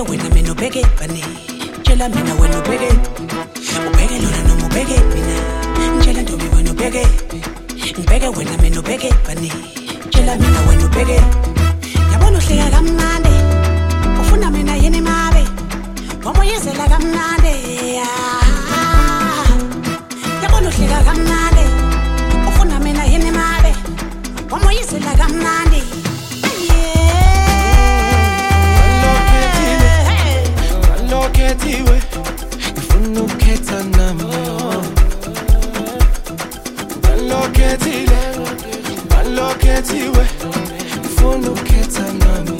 wena mina ubheke bani tshela mina wena ubheke ubheke lona noma ubheke mina tshela ntombi wena ubheke ngibheke wena mina ubheke bani tshela mina wena ubheke yabona uhleka kamnandi ufuna mina yini mabe wamoyezela kamnandi yabona uhleka kamnandi ufuna mina yini mabe wamoyezela kamnandi Loketiwe, ngifuna ukukhetha nami. Loketiwe, ngifuna ukukhetha nami.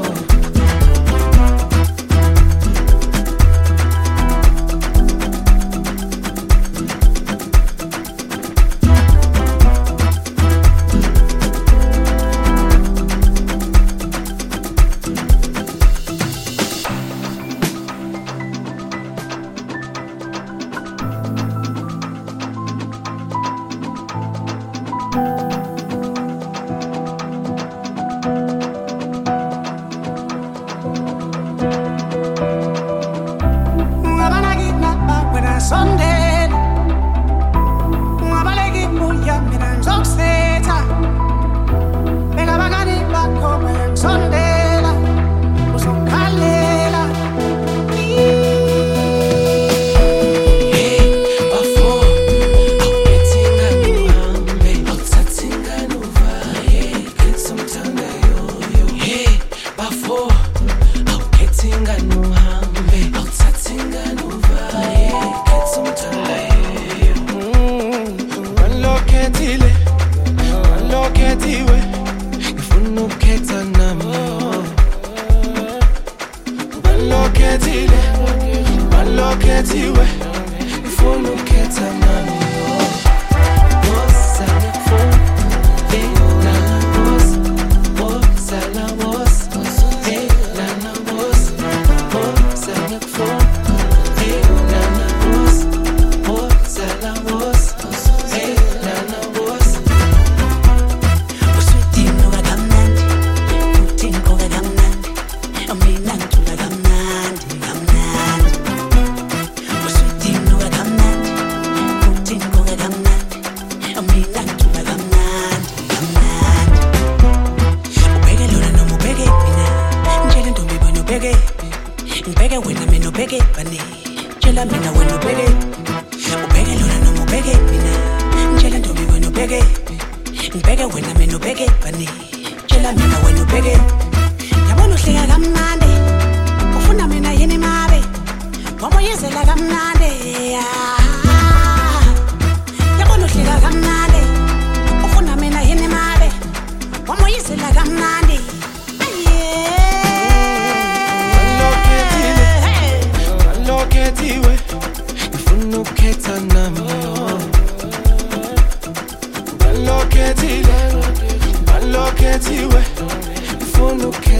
Sunday, ngabaleki buya mina ngizokusetha beka bakani bakho ngisondela uzongikhalela Loketiwe, ngifuna ukukhetha nami. Loketiwe, ngifuna ukukhetha nami. Ngibheke wena mina ubheke bani tshela mina wena ubheke ubheke lona noma ubheke mina tshela ntombi wena ubheke ngibheke wena mina ubheke bani tshela mina wena ubheke yabona uhleka kamnandi ufuna mina yini mabe wamoyezela kamnandi yabona uhleka kamnandi ufuna mina yini mabe wamoyezela kamnandi Loketiwe, ngifuna ukukhetha nami. Loketiwe, ngifuna ukukhetha